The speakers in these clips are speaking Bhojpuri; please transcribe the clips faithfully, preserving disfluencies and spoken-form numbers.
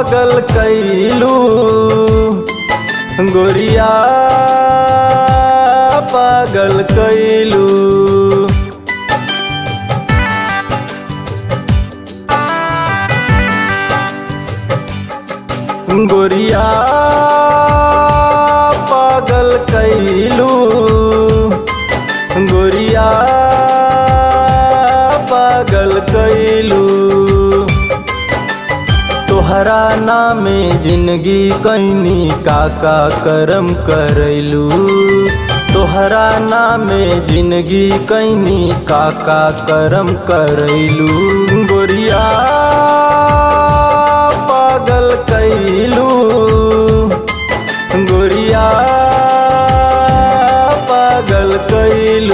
पागल कैलू गोरिया पागल कैलू। गोरिया पागल कैलू गोरिया पागल कैलू। तोहरा नामे जिंदगी कैनी काका करम करैलू। तोहरा नामे जिंदगी कैनी काका करम करैलू। गोरिया पागल कैलू गोरिया पागल कैलू।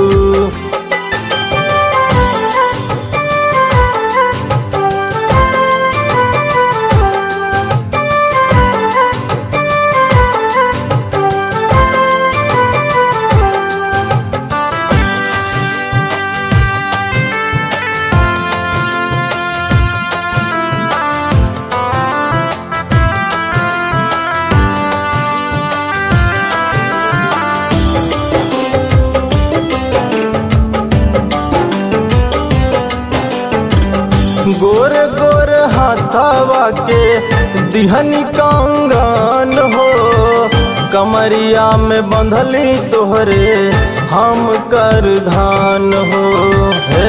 गोर गोर हाथावा के दिहनी कंगन हो कमरिया में बंधली तोहरे हम कर धान हो। हे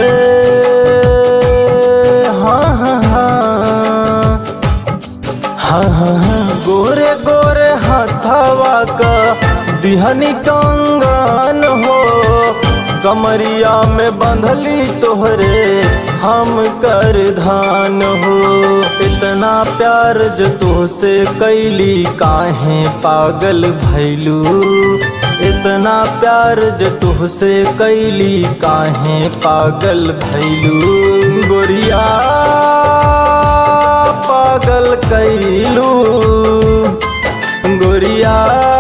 हाँ हाँ हाँ हाँ हाँ हाँ गोरे गोरे हाथावा का दिहनी कंगन हो कमरिया में बंधली तोहरे हम कर धान हो। इतना प्यार जो तुझसे कैली काहे पागल भैलू। इतना प्यार जो तुझसे कैली काहे पागल भैलू। गोरिया पागल कैलू गोरिया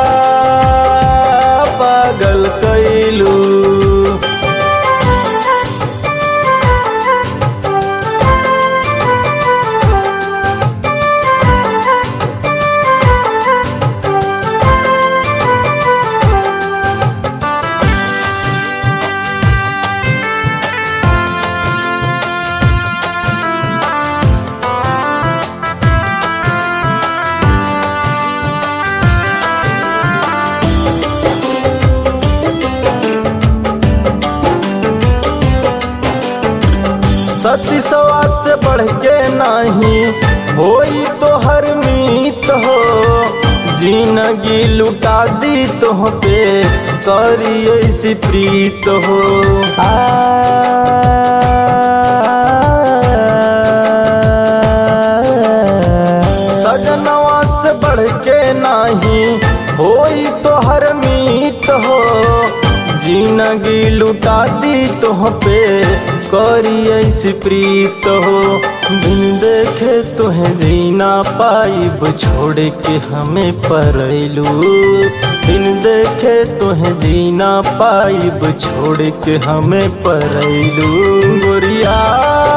पागल कैलू। सती सवा से बढ़ के नहीं होई तो हर मीत हो। जिंदगी लुटा दी तो पे करी ऐसी प्रीत हो। आ सजनवा से बढ़ के नहीं होई तो हर मीत हो। जिंदगी लुटा दी तो पे करी ऐसी प्रीत हो। बिन देखे तुहें जीना पाइब छोड़ के हमें परैलू। बिन देखे तुहें जीना पाइब छोड़ के हमें परैलू। गोरिया